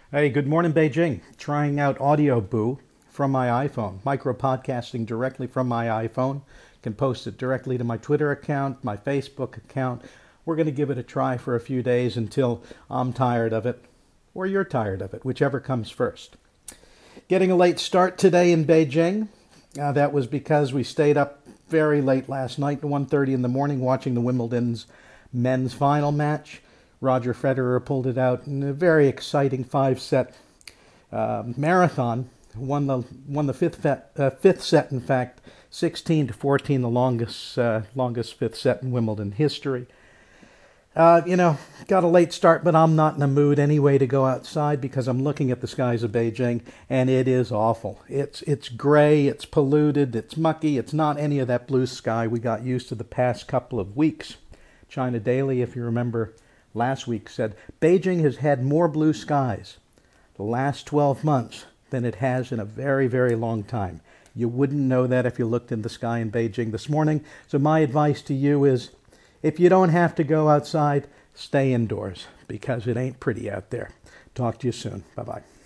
Hey, good morning, Beijing. Trying out Audio Boo from my iPhone. Micro podcasting directly from my iPhone. Can post it directly to my Twitter account, my Facebook account. We're going to give it a try for a few days until I'm tired of it, or you're tired of it, whichever comes first. Getting a late start today in Beijing. That was because we stayed up very late last night, 1:30 in the morning, watching the Wimbledon's men's final match. Roger Federer pulled it out in a very exciting five-set marathon. Won the fifth set, in fact, 16-14, the longest fifth set in Wimbledon history. Got a late start, but I'm not in the mood anyway to go outside because I'm looking at the skies of Beijing, and it is awful. It's gray, it's polluted, it's mucky. It's not any of that blue sky we got used to the past couple of weeks. China Daily, if you remember, last week said Beijing has had more blue skies the last 12 months than it has in a very, very long time. You wouldn't know that if you looked in the sky in Beijing this morning. So my advice to you is, if you don't have to go outside, stay indoors because it ain't pretty out there. Talk to you soon. Bye-bye.